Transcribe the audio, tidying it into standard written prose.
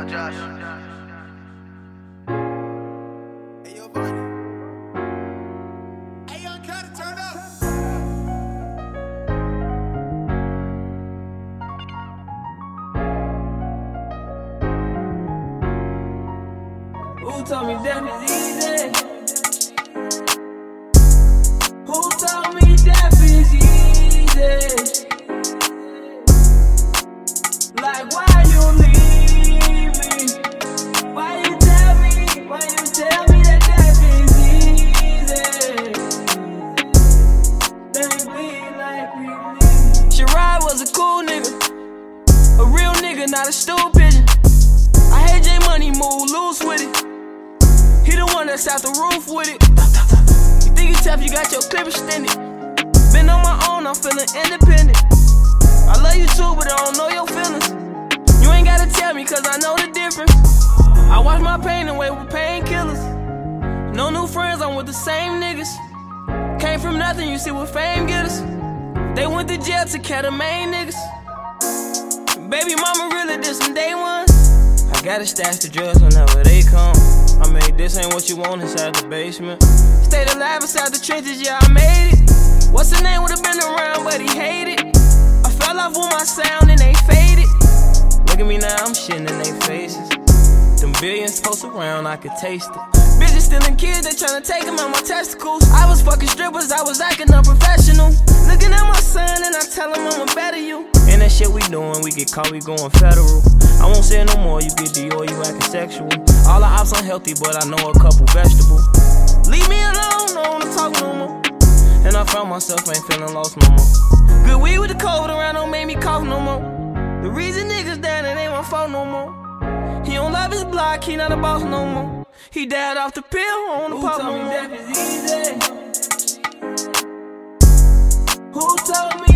Young Josh. Hey, yo, Bonnie. Hey, Young Cutter, turn up. Who told me death is easy? Who told me death is easy? Like, why you leave me? Why you tell me that death is easy? They bleed like we bleed. Sherrod was a cool nigga, a real nigga, not a stool pigeon. I hate J Money, move loose with it. He the one that's out the roof with it. You think you tough, you got your clip extended. Been on my own, I'm feeling independent. I love you too, but I don't know your feelings. You ain't gotta tell me, cause I know the difference. I wash my pain away with painkillers. No new friends, I'm with the same niggas. Came from nothing, you see what fame get us. They went to jail to catch the main niggas. Baby mama really did some day ones. I gotta stash the drugs whenever they come. I made this ain't what you want inside the basement. Stayed alive inside the trenches, yeah, I made it. What's the name would've been around, but he hated. I fell off with my sound and they faded. Look at me now, I'm shitting in their faces. Them billions close around, I could taste it. Bitches stealing kids, they tryna take them out my testicles. I was fucking strippers, I was acting unprofessional. Looking at my son and I tell him I'ma better you. And that shit we doing, we get caught, we going federal. I won't say it no more, you get Dior, you acting sexual. All the ops unhealthy, but I know a couple vegetables. Leave me alone, I don't wanna talk no more. And I found myself ain't feeling lost no more. Good weed with the COVID around don't make me cough no more. The reason niggas down, it ain't my fault no more. He don't love his block, he not a boss no more. He died off the pill, on the pop no more. Who told me death is easy? Who told me